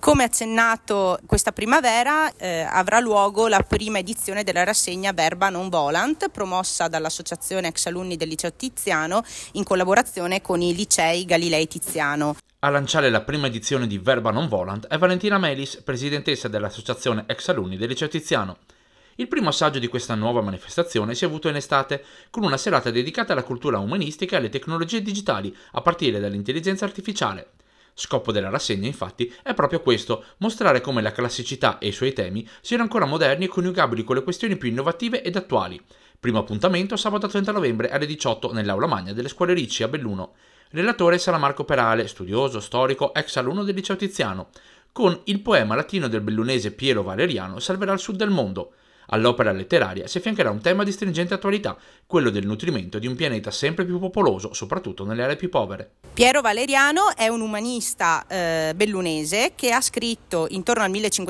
Come accennato, questa primavera avrà luogo la prima edizione della rassegna Verba Non Volant, promossa dall'Associazione Ex Alunni del Liceo Tiziano in collaborazione con i licei Galilei Tiziano. A lanciare la prima edizione di Verba Non Volant è Valentina Melis, presidentessa dell'Associazione Ex Alunni del Liceo Tiziano. Il primo assaggio di questa nuova manifestazione si è avuto in estate, con una serata dedicata alla cultura umanistica e alle tecnologie digitali, a partire dall'intelligenza artificiale. Scopo della rassegna, infatti, è proprio questo, mostrare come la classicità e i suoi temi siano ancora moderni e coniugabili con le questioni più innovative ed attuali. Primo appuntamento sabato 30 novembre alle 18 nell'Aula Magna delle Scuole Ricci a Belluno. Relatore sarà Marco Perale, studioso, storico, ex alunno del Liceo Tiziano, con il poema latino del bellunese Piero Valeriano Salverà il Sud del Mondo. All'opera letteraria si affiancherà un tema di stringente attualità, quello del nutrimento di un pianeta sempre più popoloso, soprattutto nelle aree più povere. Piero Valeriano è un umanista bellunese che ha scritto intorno al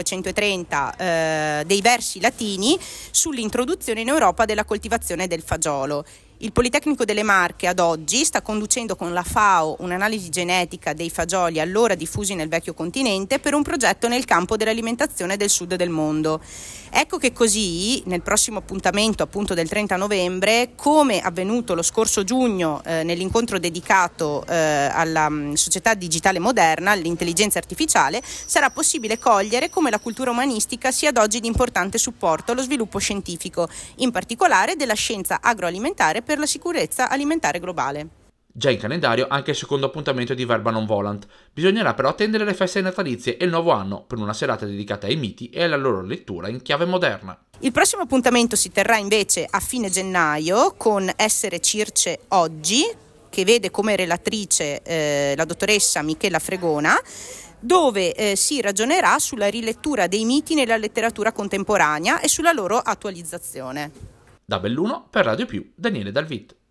1530 dei versi latini sull'introduzione in Europa della coltivazione del fagiolo. Il Politecnico delle Marche ad oggi sta conducendo con la FAO un'analisi genetica dei fagioli allora diffusi nel vecchio continente per un progetto nel campo dell'alimentazione del sud del mondo. Ecco che così nel prossimo appuntamento appunto del 30 novembre, come avvenuto lo scorso giugno nell'incontro dedicato alla società digitale moderna, all'intelligenza artificiale, sarà possibile cogliere come la cultura umanistica sia ad oggi di importante supporto allo sviluppo scientifico, in particolare della scienza agroalimentare per la sicurezza alimentare globale. Già in calendario anche il secondo appuntamento di Verba Non Volant. Bisognerà però attendere le feste natalizie e il nuovo anno per una serata dedicata ai miti e alla loro lettura in chiave moderna. Il prossimo appuntamento si terrà invece a fine gennaio con Essere Circe Oggi, che vede come relatrice la dottoressa Michela Fregona, dove si ragionerà sulla rilettura dei miti nella letteratura contemporanea e sulla loro attualizzazione. Da Belluno per Radio Più, Daniele Dalvit.